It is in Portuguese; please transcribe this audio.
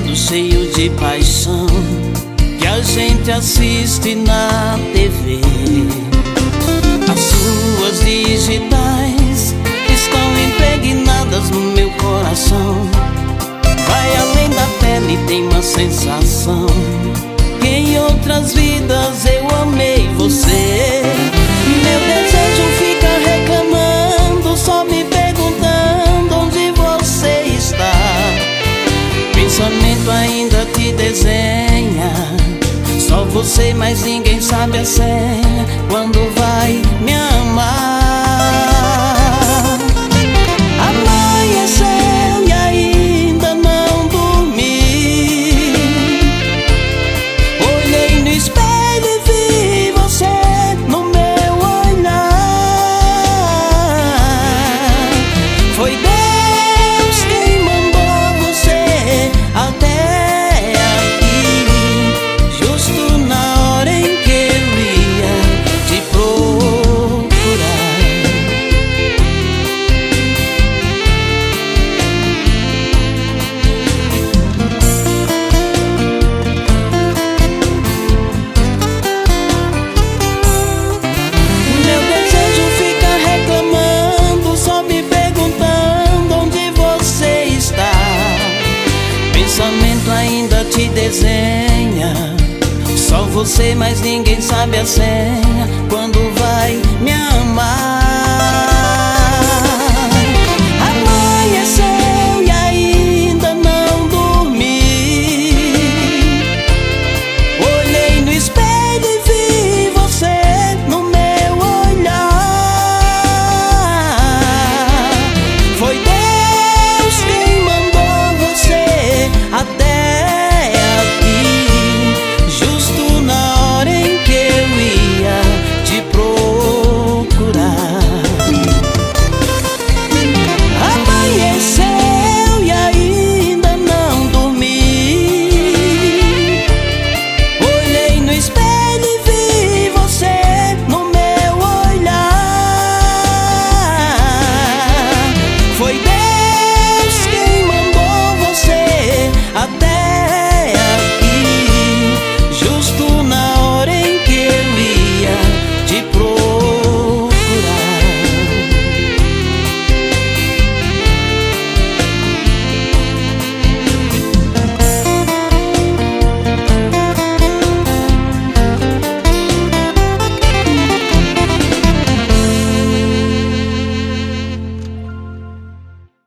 seriado cheio de paixão que a gente assiste na TV. As suas digitais estão impregnadas no meu coração. Vai além da pele, tem uma sensação que em outras vidas eu amei você. Meu desejo fica reclamando, só me perguntando onde você está. Pensamento ainda te desenha, só você, mas ninguém sabe a senha quando vai me amar. Amanheceu e ainda não dormi. Olhei no espelho e vi você no meu olhar. Foi Deus quem mandou você até aqui, justo na hora em que eu ia te procurar. Meu desejo fica reclamando, só me perguntando onde você está. Pensamento ainda te desenha, só você, mas ninguém sabe a senha quando